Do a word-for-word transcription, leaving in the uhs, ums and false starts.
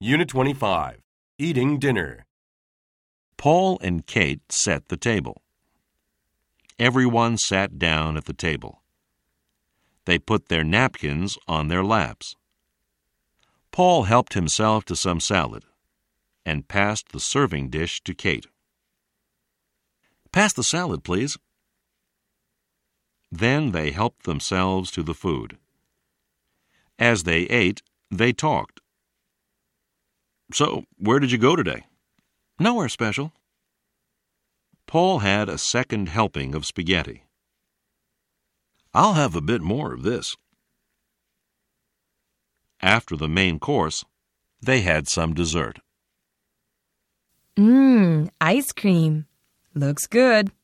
Unit twenty-five. Eating dinner. Paul and Kate set the table. Everyone sat down at the table. They put their napkins on their laps. Paul helped himself to some salad and passed the serving dish to Kate. "Pass the salad, please." Then they helped themselves to the food. As they ate, they talked. "So, where did you go today?" "Nowhere special." Paul had a second helping of spaghetti. "I'll have a bit more of this." After the main course, they had some dessert. Mmm, ice cream. Looks good.